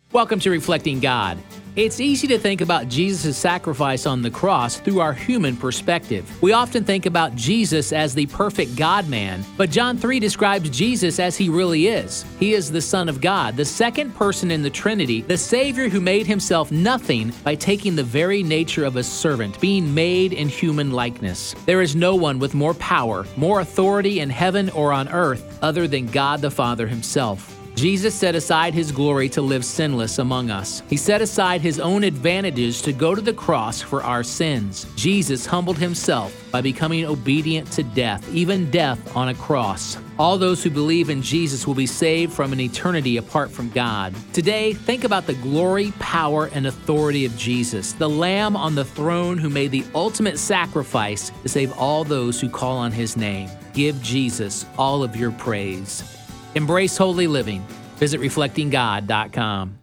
Welcome to Reflecting God. It's easy to think about Jesus' sacrifice on the cross through our human perspective. We often think about Jesus as the perfect God-man, but John 3 describes Jesus as he really is. He is the Son of God, the second person in the Trinity, the Savior who made himself nothing by taking the very nature of a servant, being made in human likeness. There is no one with more power, more authority in heaven or on earth other than God the Father himself. Jesus set aside his glory to live sinless among us. He set aside his own advantages to go to the cross for our sins. Jesus humbled himself by becoming obedient to death, even death on a cross. All those who believe in Jesus will be saved from an eternity apart from God. Today, think about the glory, power, and authority of Jesus, the Lamb on the throne who made the ultimate sacrifice to save all those who call on his name. Give Jesus all of your praise. Embrace holy living. Visit reflectinggod.com.